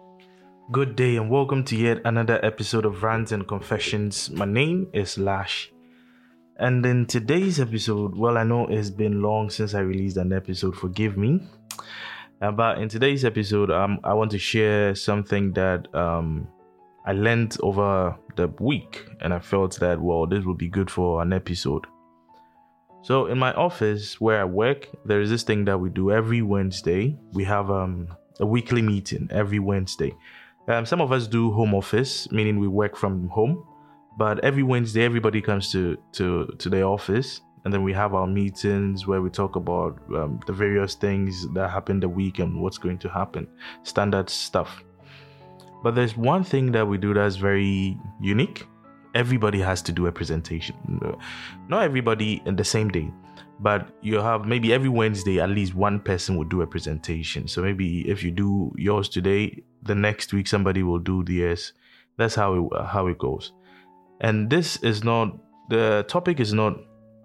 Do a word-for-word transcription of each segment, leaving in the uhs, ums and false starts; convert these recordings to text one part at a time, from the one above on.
Good day and welcome to yet another episode of Rants and Confessions. My name is Lash. And in today's episode, well, I know it's been long since I released an episode, forgive me. Uh, but in today's episode, um, I want to share something that um, I learned over the week. And I felt that, well, this would be good for an episode. So in my office where I work, there is this thing that we do every Wednesday. We have um, a weekly meeting every Wednesday. Um, some of us do home office, meaning we work from home. But every Wednesday, everybody comes to, to, to the office. And then we have our meetings where we talk about um, the various things that happened the week and what's going to happen. Standard stuff. But there's one thing that we do that's very unique. Everybody has to do a presentation. Not everybody in the same day. But you have maybe every Wednesday, at least one person will do a presentation. So maybe if you do yours today, the next week somebody will do theirs. That's how it, how it goes. And this is not, the topic is not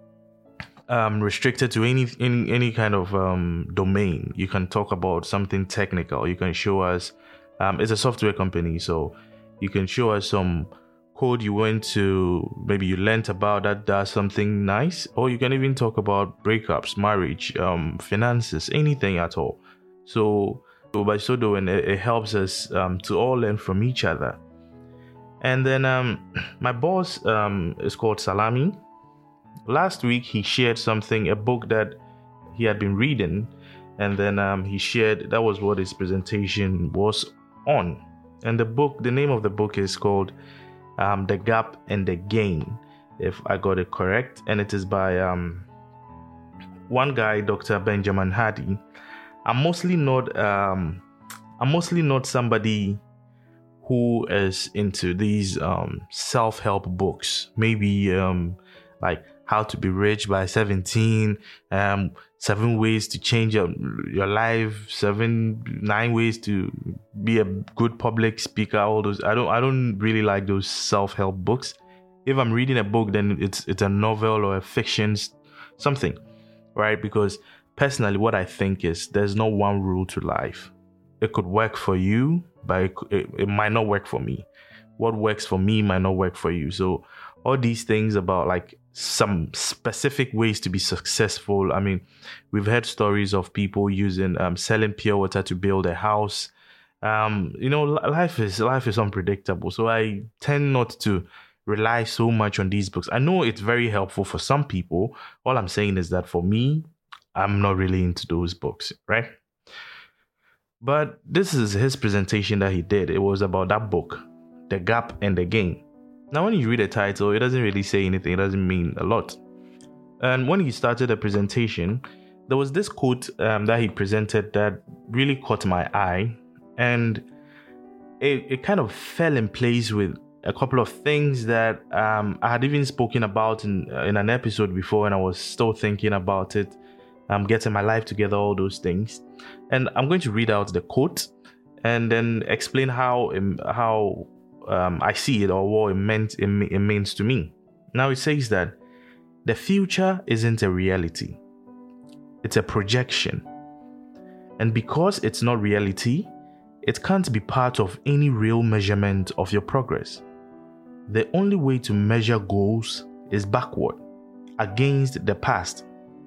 um, restricted to any, any, any kind of um, domain. You can talk about something technical. You can show us, um, it's a software company. So you can show us some code you went to, maybe you learnt about that does something nice, or you can even talk about breakups, marriage, um, finances, anything at all. So, so by so doing, it, it helps us um, to all learn from each other. And then um, my boss um, is called Salami. Last week, he shared something, a book that he had been reading, and then um, he shared, that was what his presentation was on. And the book, the name of the book is called Um, The Gap and the Gain, if I got it correct. And it is by um, one guy, Doctor Benjamin Hardy. I'm mostly not um, I'm mostly not somebody who is into these um, self-help books. Maybe um, like How to Be Rich by seventeen, um, seven ways to change your, your life, seven, nine ways to be a good public speaker, all those. I don't I don't really like those self-help books. If I'm reading a book, then it's it's a novel or a fiction, something, right? Because personally, what I think is there's no one rule to life. It could work for you, but it, it, it might not work for me. What works for me might not work for you. So all these things about like some specific ways to be successful. I mean, we've heard stories of people using um, selling pure water to build a house. Um, you know, life is life is unpredictable. So I tend not to rely so much on these books. I know it's very helpful for some people. All I'm saying is that for me, I'm not really into those books, right? But this is his presentation that he did. It was about that book, The Gap and the Gain. Now, when you read the title, it doesn't really say anything. It doesn't mean a lot. And when he started the presentation, there was this quote um, that he presented that really caught my eye. And it, it kind of fell in place with a couple of things that um, I had even spoken about in, uh, in an episode before, and I was still thinking about it. I'm getting my life together, all those things. And I'm going to read out the quote and then explain how um, how um, I see it or what it meant it, it means to me. Now it says that the future isn't a reality. It's a projection. And because it's not reality, it can't be part of any real measurement of your progress. The only way to measure goals is backward, against the past.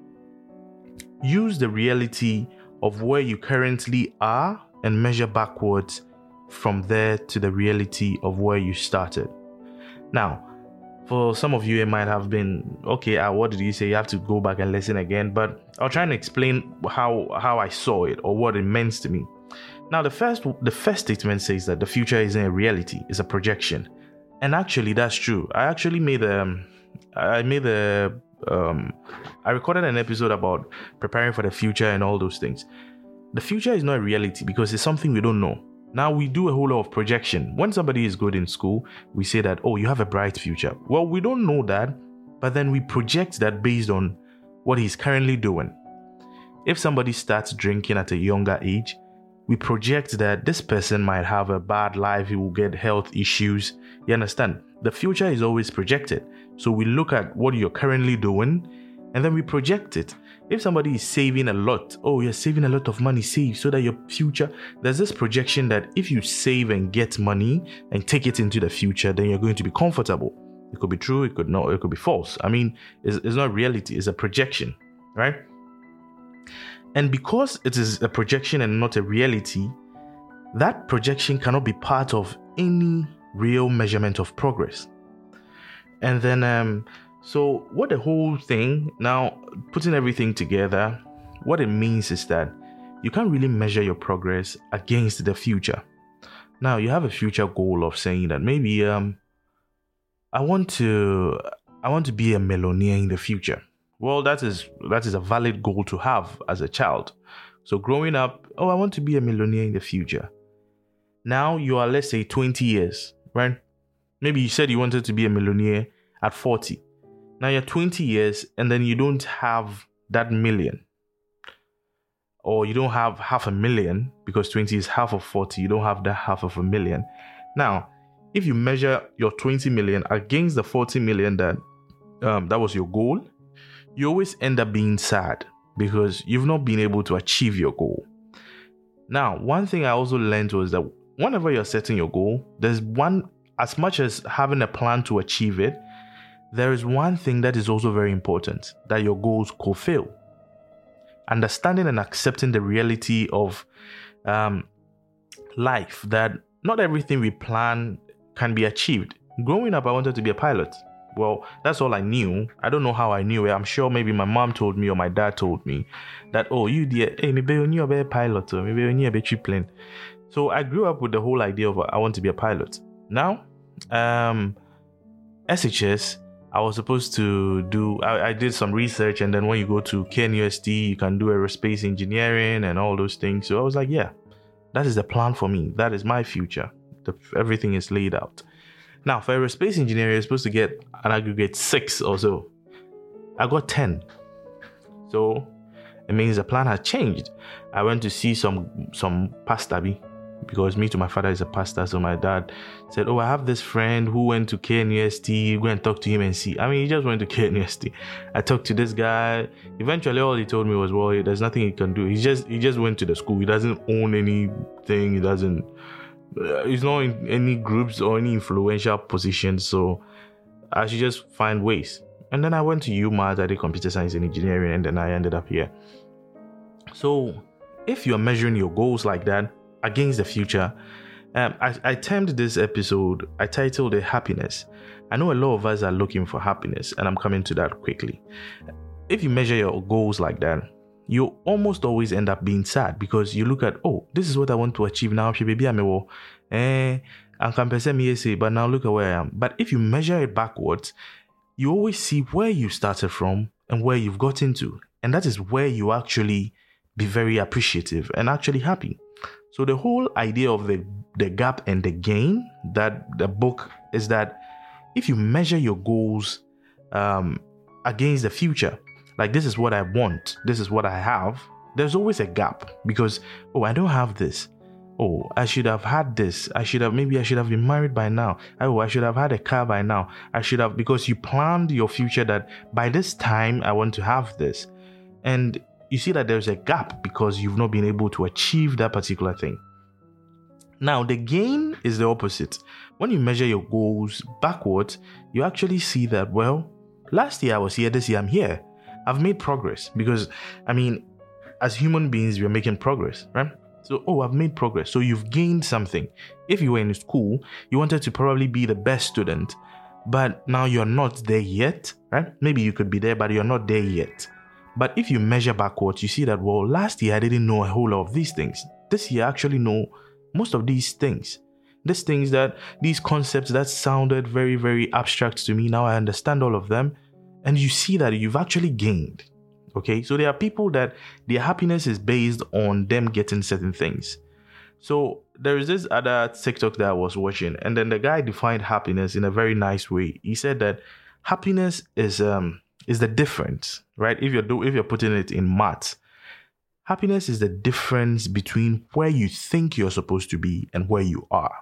Use the reality of where you currently are and measure backwards from there to the reality of where you started. Now, for some of you, it might have been, okay, uh, what did you say? You have to go back and listen again. But I'll try and explain how, how I saw it or what it meant to me. Now, the first, the first statement says that the future isn't a reality, it's a projection. And actually, that's true. I actually made a, I made a, um, I recorded an episode about preparing for the future and all those things. The future is not a reality because it's something we don't know. Now, we do a whole lot of projection. When somebody is good in school, we say that, oh, you have a bright future. Well, we don't know that, but then we project that based on what he's currently doing. If somebody starts drinking at a younger age, we project that this person might have a bad life, he will get health issues. You understand? The future is always projected. So we look at what you're currently doing and then we project it. If somebody is saving a lot, oh, you're saving a lot of money, save so that your future, there's this projection that if you save and get money and take it into the future, then you're going to be comfortable. It could be true, it could not, it could be false. I mean, it's, it's not reality, it's a projection, right? And because it is a projection and not a reality, that projection cannot be part of any real measurement of progress. And then, um, so what the whole thing, now putting everything together, what it means is that you can't really measure your progress against the future. Now you have a future goal of saying that maybe um I want to I want to be a millionaire in the future. Well, that is that is a valid goal to have as a child. So growing up, oh, I want to be a millionaire in the future. Now you are, let's say, twenty years, right? Maybe you said you wanted to be a millionaire at forty. Now you're twenty years and then you don't have that million. Or you don't have half a million, because twenty is half of forty. You don't have that half of a million. Now, if you measure your twenty million against the forty million that um, that was your goal, you always end up being sad because you've not been able to achieve your goal. Now, one thing I also learned was that whenever you're setting your goal, there's one, as much as having a plan to achieve it, there is one thing that is also very important, that your goals could fail. Understanding and accepting the reality of um, life, that not everything we plan can be achieved. Growing up, I wanted to be a pilot. Well, that's all I knew. I don't know how I knew it. I'm sure maybe my mom told me or my dad told me that, oh, you dear, hey, maybe you knew a pilot, or maybe you knew a plane. So I grew up with the whole idea of I want to be a pilot. Now, um, S H S, I was supposed to do, I, I did some research, and then when you go to K N U S T, you can do aerospace engineering and all those things. So I was like, yeah, that is the plan for me. That is my future. The, everything is laid out. Now, for aerospace engineering, you're supposed to get an aggregate six or so. I got ten. So it means the plan has changed. I went to see some some pastor, because me to my father is a pastor. So my dad said, oh, I have this friend who went to K N U S T. Go and talk to him and see. I mean, he just went to K N U S T. I talked to this guy. Eventually, all he told me was, well, there's nothing he can do. He just he just went to the school. He doesn't own anything. He doesn't, uh, he's not in any groups or any influential positions. So I should just find ways. And then I went to U M A T. I did computer science and engineering, and then I ended up here. So if you're measuring your goals like that against the future, um, I, I termed this episode, I titled it Happiness. I know a lot of us are looking for happiness, and I'm coming to that quickly. If you measure your goals like that, you almost always end up being sad, because you look at, oh, this is what I want to achieve now. Eh, but now look at where I am. But if you measure it backwards, you always see where you started from and where you've gotten to. And that is where you actually be very appreciative and actually happy. So the whole idea of the, the gap and the gain, that the book is that if you measure your goals um, against the future, like this is what I want, this is what I have, there's always a gap, because, oh, I don't have this. Oh, I should have had this. I should have, maybe I should have been married by now. Oh, I should have had a car by now. I should have, because you planned your future that by this time I want to have this. And you see that there's a gap because you've not been able to achieve that particular thing. Now, the gain is the opposite. When you measure your goals backwards, you actually see that, well, last year I was here, this year I'm here. I've made progress, because, I mean, as human beings, we're making progress, right? So, oh, I've made progress. So you've gained something. If you were in school, you wanted to probably be the best student, but now you're not there yet, right? Maybe you could be there, but you're not there yet. But if you measure backwards, you see that, well, last year I didn't know a whole lot of these things. This year I actually know most of these things. These things that, these concepts that sounded very, very abstract to me, now I understand all of them. And you see that you've actually gained. Okay, so there are people that their happiness is based on them getting certain things. So there is this other TikTok that I was watching, and then the guy defined happiness in a very nice way. He said that happiness is um is the difference, right? If you're do if you're putting it in maths, happiness is the difference between where you think you're supposed to be and where you are.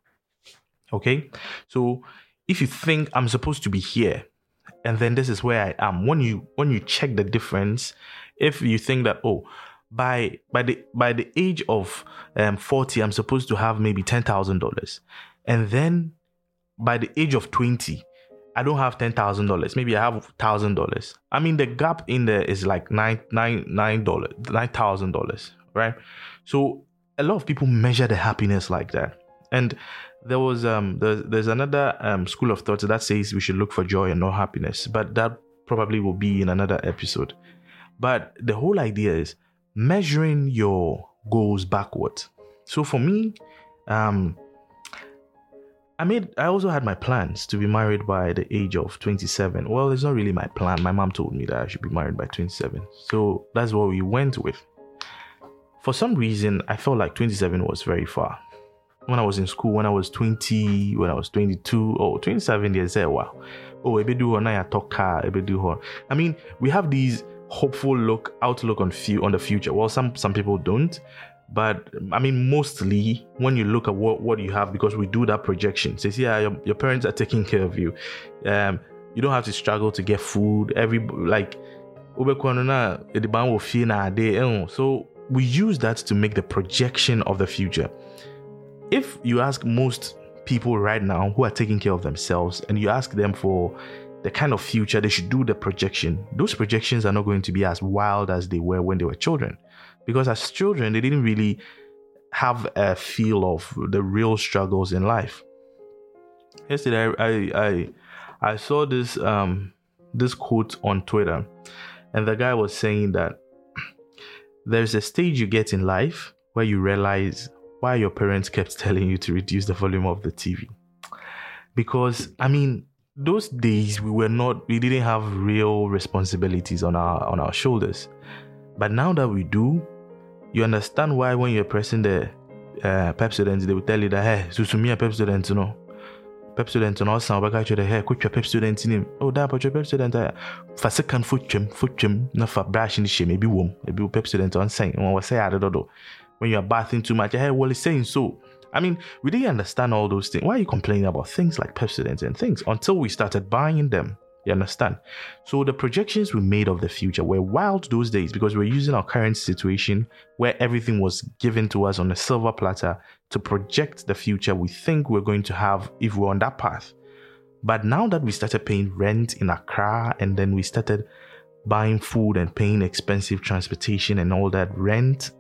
Okay, so if you think I'm supposed to be here, and then this is where I am, when you when you check the difference, if you think that, oh, by by the by the age of um forty, I'm supposed to have maybe ten thousand dollars, and then by the age of twenty, I don't have ten thousand dollars. Maybe I have thousand dollars. I mean, the gap in there is like nine nine nine dollars, nine thousand dollars, right? So a lot of people measure the happiness like that, and there was um there's, there's another um school of thought that says we should look for joy and not happiness, but that probably will be in another episode. But the whole idea is measuring your goals backwards. So for me, um, I made I also had my plans to be married by the age of twenty-seven. Well, it's not really my plan. My mom told me that I should be married by twenty-seven. So that's what we went with. For some reason, I felt like twenty-seven was very far. When I was in school, when I was twenty, when I was twenty-two, oh, twenty-seven years, wow. Oh, ebedu ho na ya toka, ebedu ho. I mean, we have these hopeful look outlook on few on the future. Well, some some people don't, but I mean, mostly when you look at what, what you have, because we do that projection. Says, yeah, your, your parents are taking care of you. Um, you don't have to struggle to get food. Every like, so we use that to make the projection of the future. If you ask most people right now who are taking care of themselves and you ask them for the kind of future they should do, the projection, those projections are not going to be as wild as they were when they were children. Because as children, they didn't really have a feel of the real struggles in life. Yesterday, I I, I saw this um this quote on Twitter, and the guy was saying that there's a stage you get in life where you realize why your parents kept telling you to reduce the volume of the T V. Because, I mean, those days we were not, we didn't have real responsibilities on our on our shoulders. But now that we do, you understand why when you're pressing the uh, Pepsodent, they will tell you that, hey, susumi a Pepsodent, you know. Pepsodent, no, some back actually, hey, quit your Pepsodent in him. Oh, that, but your Pepsodent, for second foot trim, foot trim, not for brushing the shame, maybe womb, maybe Pepsodent on saying, when we say, I don't know. When you're bathing too much, hey, well, it's saying so. I mean, we didn't understand all those things. Why are you complaining about things like Pepsodent and things until we started buying them? You understand? So the projections we made of the future were wild those days because we're using our current situation where everything was given to us on a silver platter to project the future we think we're going to have if we're on that path. But now that we started paying rent in Accra and then we started buying food and paying expensive transportation and all that rent,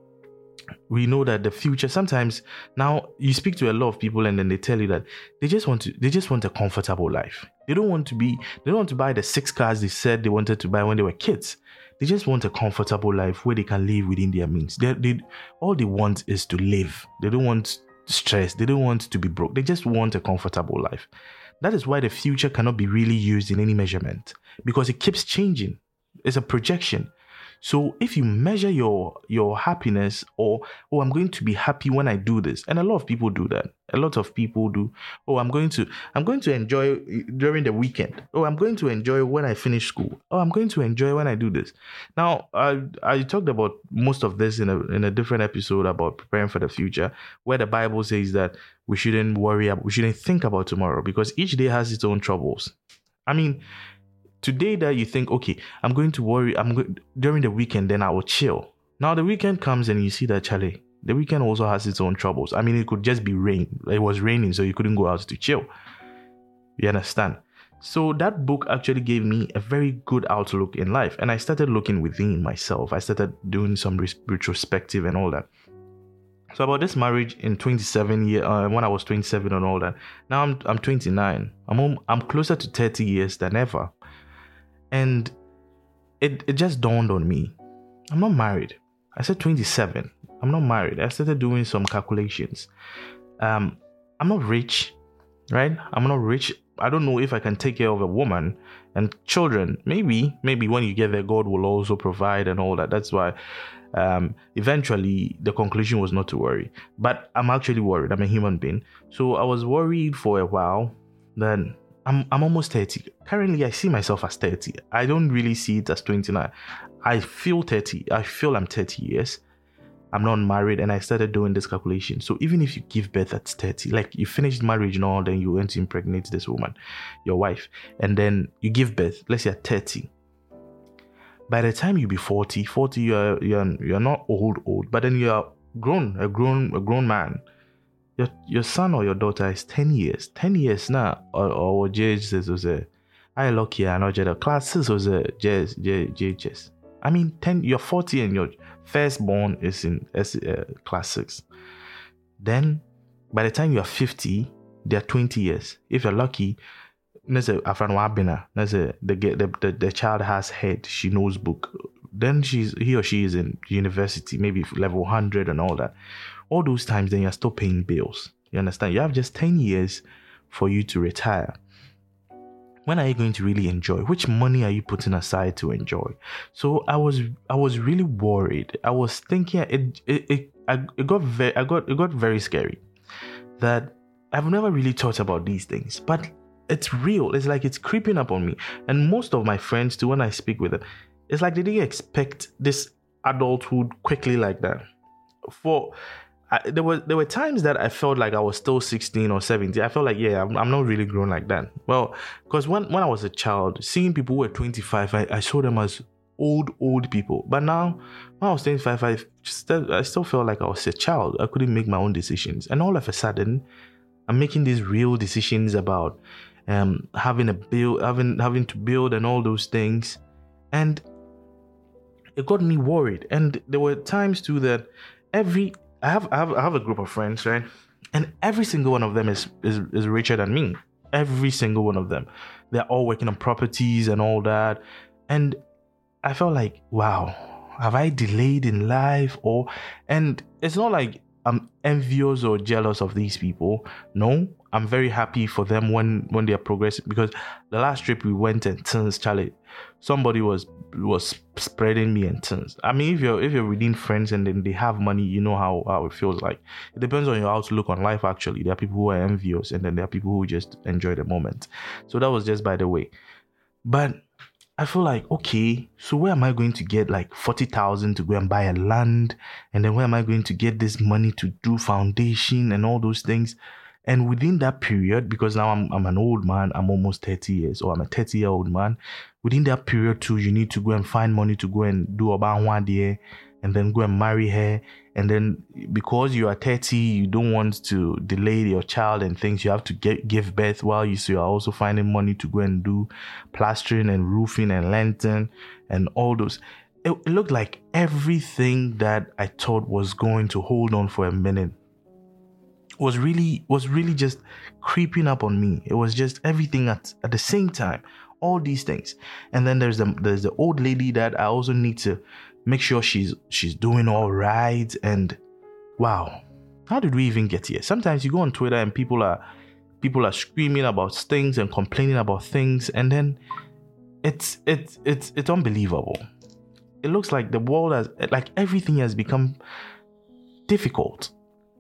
we know that the future, sometimes now you speak to a lot of people and then they tell you that they just want to they just want a comfortable life. They don't want to be they don't want to buy the six cars they said they wanted to buy when they were kids. They just want a comfortable life where they can live within their means. They, they all they want is to live. They don't want stress. They don't want to be broke. They just want a comfortable life. That is why the future cannot be really used in any measurement, because it keeps changing. It's a projection. So if you measure your your happiness, or, oh, I'm going to be happy when I do this, and a lot of people do that. A lot of people do. Oh, I'm going to I'm going to enjoy during the weekend. Oh, I'm going to enjoy when I finish school. Oh, I'm going to enjoy when I do this. Now, I I talked about most of this in a in a different episode about preparing for the future, where the Bible says that we shouldn't worry, we shouldn't think about tomorrow because each day has its own troubles. I mean, today that you think, okay, I'm going to worry, I'm going during the weekend, then I will chill. Now the weekend comes and you see that, Charlie, the weekend also has its own troubles. I mean, it could just be rain. It was raining, so you couldn't go out to chill. You understand? So that book actually gave me a very good outlook in life. And I started looking within myself. I started doing some retrospective and all that. So about this marriage in twenty-seven years, uh, when I was twenty-seven and all that. Now I'm I'm twenty-nine. I'm home, I'm closer to thirty years than ever. And it, it just dawned on me. I'm not married. I said twenty-seven. I'm not married. I started doing some calculations. Um, I'm not rich, right? I'm not rich. I don't know if I can take care of a woman and children. Maybe, maybe when you get there, God will also provide and all that. That's why um, eventually the conclusion was not to worry. But I'm actually worried. I'm a human being. So I was worried for a while. Then I'm I'm almost thirty. Currently, I see myself as thirty. I don't really see it as twenty-nine. I feel thirty. I feel I'm thirty years. I'm not married, and I started doing this calculation. So even if you give birth at thirty, like you finished marriage and all, then you went to impregnate this woman, your wife, and then you give birth, let's say at thirty. by the time you be forty, forty, you're you're you're not old, old, but then you're grown, a grown, a grown man. Your your son or your daughter is ten years, ten years now, or or J H was a, I lucky I know the classes was a J H S. I mean, ten, you're forty and your firstborn is in uh, class six. Then, by the time you're fifty, they're twenty years. If you're lucky, there's a there's a the, the the the child has head, she knows book. Then she's he or she is in university, maybe level one hundred and all that. All those times, then you're still paying bills. You understand? You have just ten years for you to retire. When are you going to really enjoy? Which money are you putting aside to enjoy? So I was I was really worried. I was thinking it it it, I, it got very I got it got very scary. That I've never really thought about these things, but it's real. It's like it's creeping up on me. And most of my friends too, when I speak with them, it's like they didn't expect this adulthood quickly like that. For I, there were there were times that I felt like I was still sixteen or seventeen. I felt like, yeah, I'm, I'm not really grown like that. Well, because when, when I was a child, seeing people who were twenty-five, I, I saw them as old, old people. But now, when I was twenty-five, I, just, I still felt like I was a child. I couldn't make my own decisions. And all of a sudden, I'm making these real decisions about um having a build, having having to build and all those things. And it got me worried. And there were times too that every I have, I have I have a group of friends, right? And every single one of them is, is is richer than me. Every single one of them. They're all working on properties and all that. And I felt like, wow, have I delayed in life? Or and it's not like I'm envious or jealous of these people. No, I'm very happy for them when, when they are progressing, because the last trip we went and turns, Charlie, somebody was was spreading me and turns. I mean, if you're if you're within friends and then they have money, you know how, how it feels like. It depends on your outlook on life, actually. There are people who are envious and then there are people who just enjoy the moment. So that was just by the way. But I feel like, okay, so where am I going to get like forty thousand to go and buy a land? And then where am I going to get this money to do foundation and all those things? And within that period, because now I'm I'm an old man, I'm almost thirty years, or I'm a thirty year old man. Within that period too, you need to go and find money to go and do about one day and then go and marry her. And then because you are thirty, you don't want to delay your child and things. You have to get give birth while you, so you are also finding money to go and do plastering and roofing and lantern and all those. It, it looked like everything that I thought was going to hold on for a minute was really was really just creeping up on me. It was just everything at, at the same time, all these things. And then there's the there's the old lady that I also need to make sure she's she's doing all right. And wow, how did we even get here? Sometimes you go on Twitter and people are people are screaming about things and complaining about things, and then it's it's it's it's unbelievable. It looks like the world has, like everything has become difficult.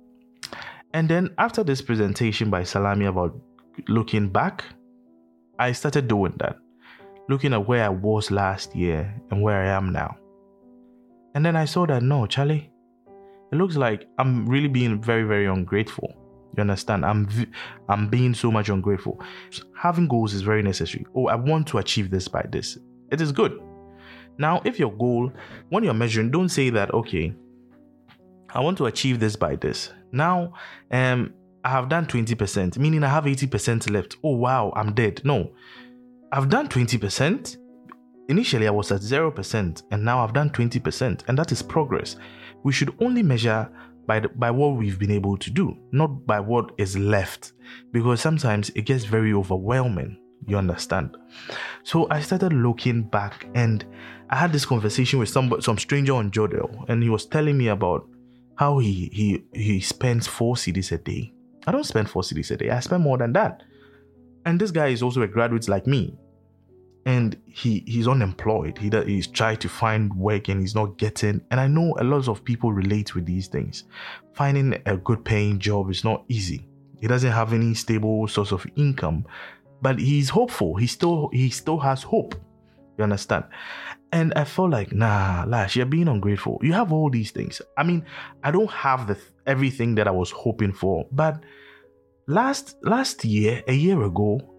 And then after this presentation by Salami about looking back, I started doing that. Looking at where I was last year and where I am now. And then I saw that, no, Charlie, it looks like I'm really being very, very ungrateful. You understand? I'm I'm being so much ungrateful. Having goals is very necessary. Oh, I want to achieve this by this. It is good. Now, if your goal, when you're measuring, don't say that, okay, I want to achieve this by this. Now, um, I have done twenty percent, meaning I have eighty percent left. Oh, wow, I'm dead. No, I've done twenty percent. Initially, I was at zero percent, and now I've done twenty percent, and that is progress. We should only measure by the, by what we've been able to do, not by what is left, because sometimes it gets very overwhelming. You understand? So I started looking back, and I had this conversation with some some stranger on Jodel, and he was telling me about how he he he spends four cedis a day. I don't spend four cedis a day. I spend more than that. And this guy is also a graduate like me, and he he's unemployed. He he's trying to find work and he's not getting. And I know a lot of people relate with these things. Finding a good paying job is not easy. He doesn't have any stable source of income, but he's hopeful. He still he still has hope. You understand? And I felt like, nah, Lash, you're being ungrateful. You have all these things. I mean, I don't have the everything that I was hoping for. But last last year, a year ago,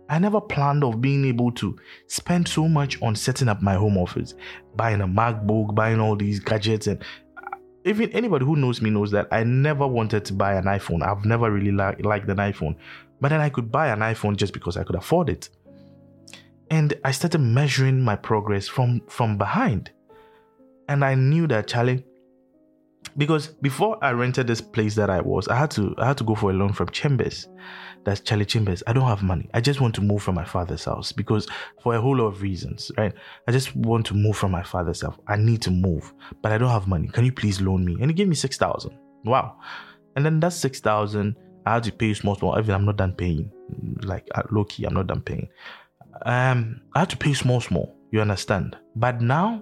I never planned of being able to spend so much on setting up my home office, buying a MacBook, buying all these gadgets. And even anybody who knows me knows that I never wanted to buy an iPhone. I've never really li- liked an iPhone. But then I could buy an iPhone just because I could afford it. And I started measuring my progress from, from behind. And I knew that, Charlie, because before I rented this place that I was, I had to I had to go for a loan from Chambers. That's Charlie Chambers. I don't have money. I just want to move from my father's house because for a whole lot of reasons, right? I just want to move from my father's house. I need to move, but I don't have money. Can you please loan me? And he gave me six thousand. Wow. And then that's six thousand. I had to pay small, small. Even I'm not done paying. Like low key, I'm not done paying. Um, I had to pay small, small. You understand? But now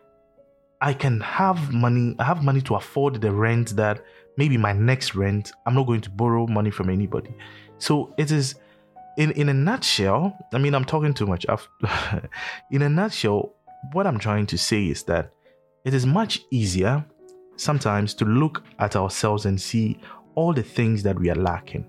I can have money. I have money to afford the rent that maybe my next rent. I'm not going to borrow money from anybody. So it is, in, in a nutshell, I mean, I'm talking too much. In a nutshell, what I'm trying to say is that it is much easier sometimes to look at ourselves and see all the things that we are lacking.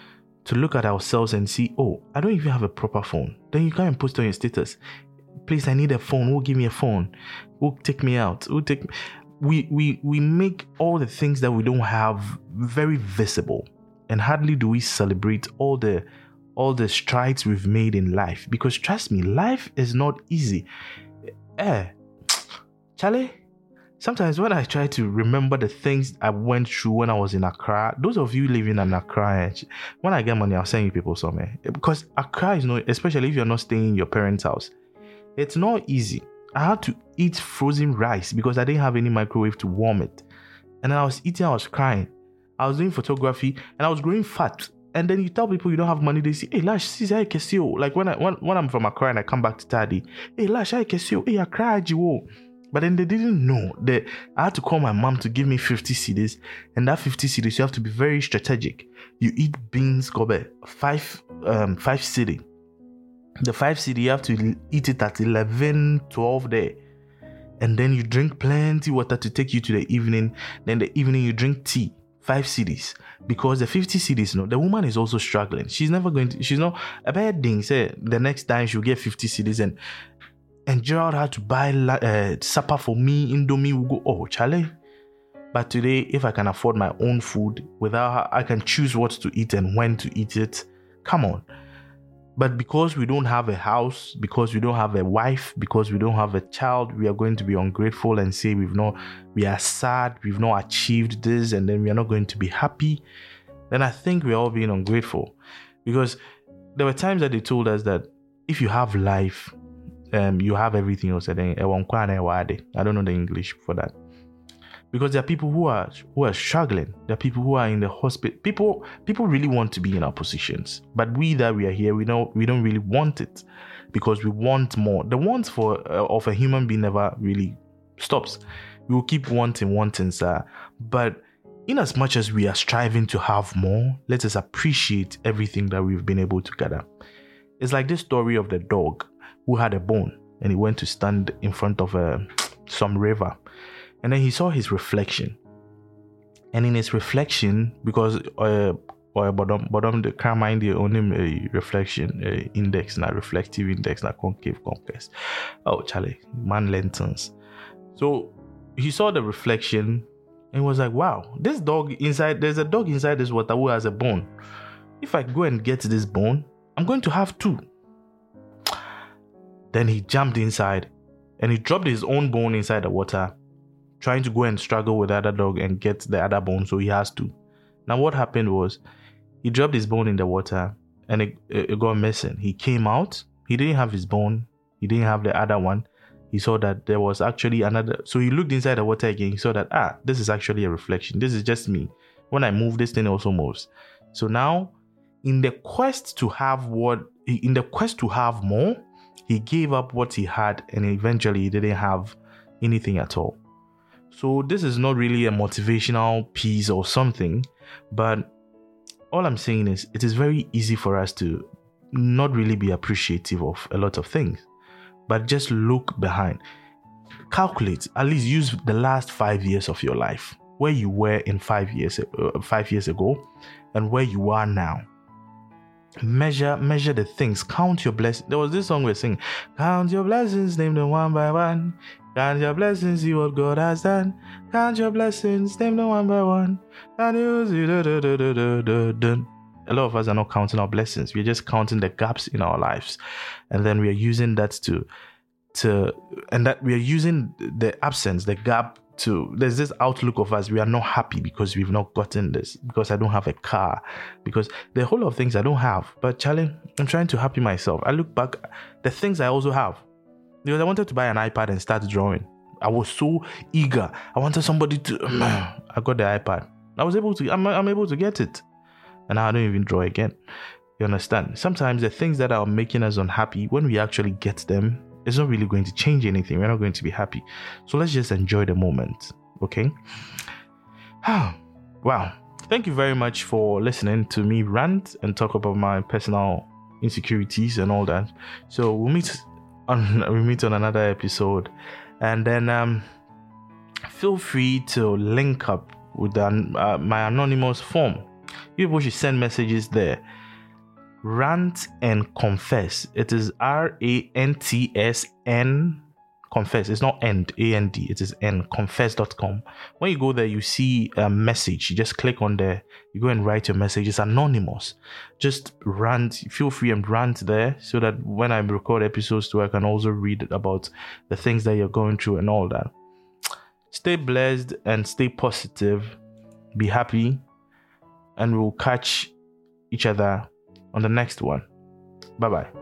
To look at ourselves and see, oh, I don't even have a proper phone. Then you come and post on your status, please, I need a phone. Who'll give me a phone? Who'll take me out? Who'll take me? We, we, we make all the things that we don't have very visible. And hardly do we celebrate all the all the strides we've made in life. Because trust me, life is not easy. Eh, Charlie, sometimes when I try to remember the things I went through when I was in Accra, those of you living in Accra, when I get money, I'll send you people somewhere. Because Accra is not, especially if you're not staying in your parents' house, it's not easy. I had to eat frozen rice because I didn't have any microwave to warm it. And I was eating, I was crying. I was doing photography and I was growing fat. And then you tell people you don't have money, they say, hey, Lash, see, I can see you. Like when, I, when, when I'm from Accra and I come back to Tadi, hey, Lash, I can see you. Hey, I cried you. But then they didn't know that I had to call my mom to give me fifty cedis. And that fifty cedis, you have to be very strategic. You eat beans, Kobe, five, um, five cedi. The five cedi, you have to eat it at eleven, twelve there. And then you drink plenty water to take you to the evening. Then the evening you drink tea, five cedis. Because the fifty cedis, you know, the woman is also struggling. She's never going to, she's not, a bad thing, say, the next time she'll get fifty cedis. And and Gerald had to buy uh, supper for me, Indomie will go, oh, Charlie. But today, if I can afford my own food, without her, I can choose what to eat and when to eat it. Come on. But because we don't have a house, because we don't have a wife, because we don't have a child, we are going to be ungrateful and say we've not, we are sad, we've not achieved this, and then we are not going to be happy. Then I think we're all being ungrateful. Because there were times that they told us that if you have life, um, you have everything else. I don't know the English for that. Because there are people who are who are struggling. There are people who are in the hospital. People people really want to be in our positions, but we that we are here, we know we don't really want it because we want more. The want for uh, of a human being never really stops. We will keep wanting, wanting, sir. But in as much as we are striving to have more, let us appreciate everything that we've been able to gather. It's like this story of the dog who had a bone and he went to stand in front of uh, some river. And then he saw his reflection. And in his reflection, because uh, or bottom bottom the crime the only reflection uh, index, not reflective index, not concave conquest. Oh, Charlie, man lanterns. So he saw the reflection and was like, wow, this dog inside, there's a dog inside this water who has a bone. If I go and get this bone, I'm going to have two. Then he jumped inside and he dropped his own bone inside the water, trying to go and struggle with the other dog and get the other bone, so he has to. Now what happened was, he dropped his bone in the water and it, it got missing. He came out, he didn't have his bone, he didn't have the other one. He saw that there was actually another, so he looked inside the water again, he saw that, ah, this is actually a reflection, this is just me. When I move, this thing also moves. So now, in the quest to have what, in the quest to have more, he gave up what he had and eventually he didn't have anything at all. So this is not really a motivational piece or something, but all I'm saying is it is very easy for us to not really be appreciative of a lot of things, but just look behind. Calculate, at least use the last five years of your life, where you were in five years, uh, five years ago and where you are now. Measure, measure the things. Count your blessings. There was this song we sing. Count your blessings, name them one by one. Count your blessings, see what God has done. Count your blessings, name them one by one. And you see, da, da, da, da, da, da, da. A lot of us are not counting our blessings. We're just counting the gaps in our lives, and then we are using that to, to, and that we are using the absence, the gap. To there's this outlook of us, we are not happy because we've not gotten this, because I don't have a car, because the whole lot of things I don't have. But Charlie, I'm trying to happy myself. I look back, the things I also have, because I wanted to buy an iPad and start drawing. I was so eager. I wanted somebody to I got the iPad. I was able to I'm, I'm able to get it, and I don't even draw again. You understand? Sometimes the things that are making us unhappy, when we actually get them, it's not really going to change anything. We're not going to be happy. So let's just enjoy the moment. Okay? Wow. Thank you very much for listening to me rant and talk about my personal insecurities and all that. So we'll meet on we'll meet on another episode. And then um feel free to link up with the, uh, my anonymous form. You people should send messages there. Rant and Confess. It is R A N T S N Confess. It's not end, A N D. It is N, confess dot com. When you go there, you see a message. You just click on there. You go and write your message. It's anonymous. Just rant. Feel free and rant there so that when I record episodes too, I can also read about the things that you're going through and all that. Stay blessed and stay positive. Be happy. And we'll catch each other on the next one. Bye bye.